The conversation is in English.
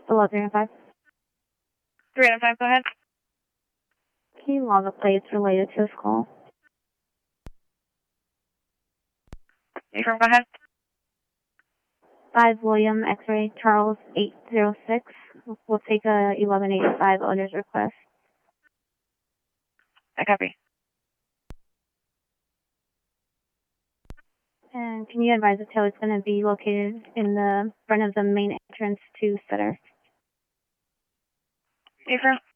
Below 305. 305, go ahead. Can you log the plates related to this call? Affirm, go ahead. 5 William X-ray Charles 806. We'll take a 1185 owner's request. I copy. And can you advise the tail is going to be located in the front of the main entrance to Sutter? Affirm.